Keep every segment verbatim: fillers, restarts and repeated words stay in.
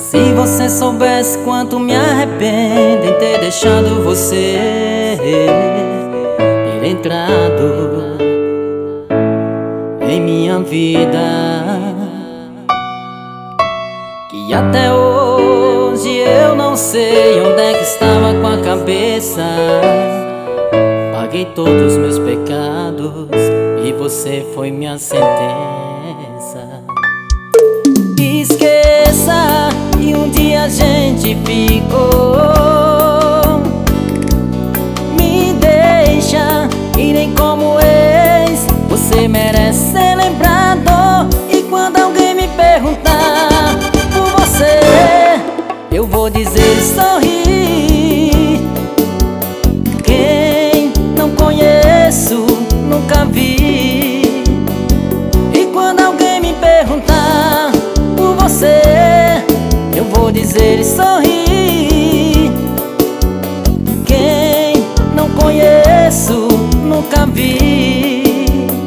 Se você soubesse quanto me arrependo em ter deixado você ter entrado em minha vida, que até hoje eu não sei onde é que estava com a cabeça. Paguei todos os meus pecados e você foi minha sentença. Esqueça que um dia a gente ficou. Me deixa e nem como ex você merece ser lembrado. E quando alguém me perguntar por você, eu vou dizer e sorrir. Quem não conheço, nunca vi. E quando alguém me perguntar por você, eu vou dizer e sorrir. Quem não conheço, nunca vi.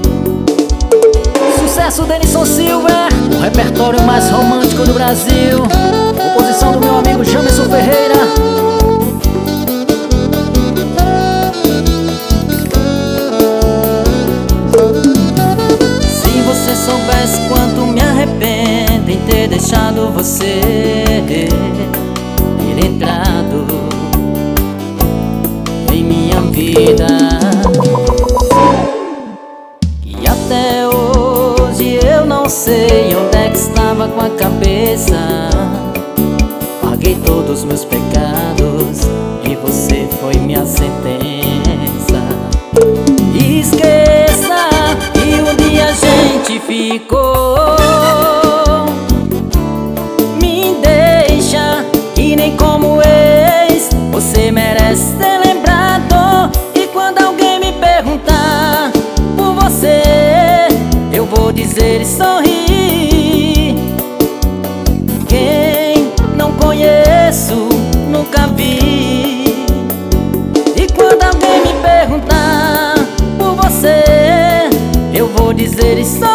Sucesso Denison Silva, o repertório mais romântico do Brasil. Composição do meu amigo Jamerson Ferreira. Se você soubesse quanto me arrependo em ter deixado você ter entrado em minha vida, e até hoje eu não sei onde é que estava com a cabeça. Paguei todos os meus pecados e você foi minha sentença. Esqueça que um dia a gente ficou. Me deixa e nem como ex você merece ser lembrado. E quando alguém me perguntar por você, eu vou dizer e sorrir. Quem não conheço, nunca vi. E quando alguém me perguntar por você, eu vou dizer e sorrir.